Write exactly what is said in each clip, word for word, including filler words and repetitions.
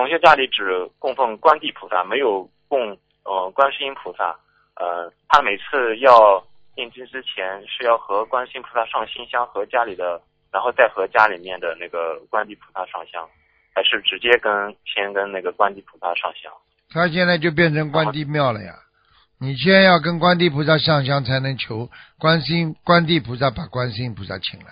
同学家里只供奉观地菩萨，没有供呃观世音菩萨。呃，他每次要念经之前是要和观世音菩萨上新香，和家里的，然后再和家里面的那个观地菩萨上香，还是直接跟先跟那个观地菩萨上香？ 他现在就变成观地庙了呀。你先要跟观地菩萨上香，才能求观世音观地菩萨把观世音菩萨请来。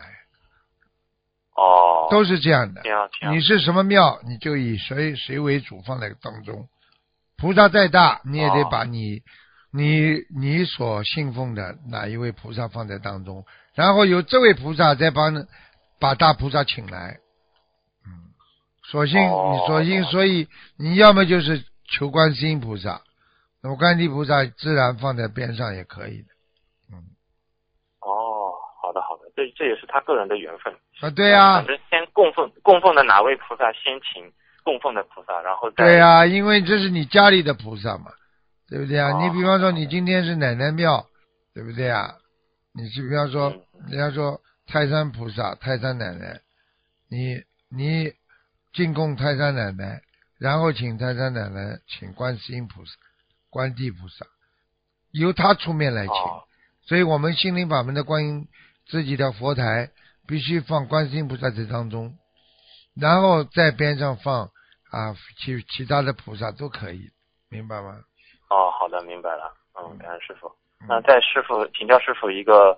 哦， 都是这样的。 这样这样。 你是什么庙，你就以谁谁为主放在当中。菩萨再大，你也得把你、哦、你你所信奉的哪一位菩萨放在当中，然后由这位菩萨再帮把大菩萨请来。嗯，所幸、哦、你所幸，所以你要么就是求观世音菩萨，那么观地菩萨自然放在边上也可以的。嗯。 哦，好的好的，这这也是他个人的缘分啊。对呀、啊， 反正先供奉供奉的哪位菩萨先请供奉的菩萨，然后再。 对呀、啊，因为这是你家里的菩萨嘛，对不对啊？ 哦、 你比方说你今天是奶奶庙，对不对啊？你是比方说、嗯、人家说泰山菩萨、泰山奶奶，你你进贡泰山奶奶，然后请泰山奶奶请观世音菩萨、观地菩萨，由他出面来请。哦、所以我们心灵法门的观音自己的佛台必须放观世音菩萨在当中，然后在边上放啊其其他的菩萨都可以，明白吗？ 哦，好的，明白了。嗯，感恩师傅。那再师傅请教师傅一个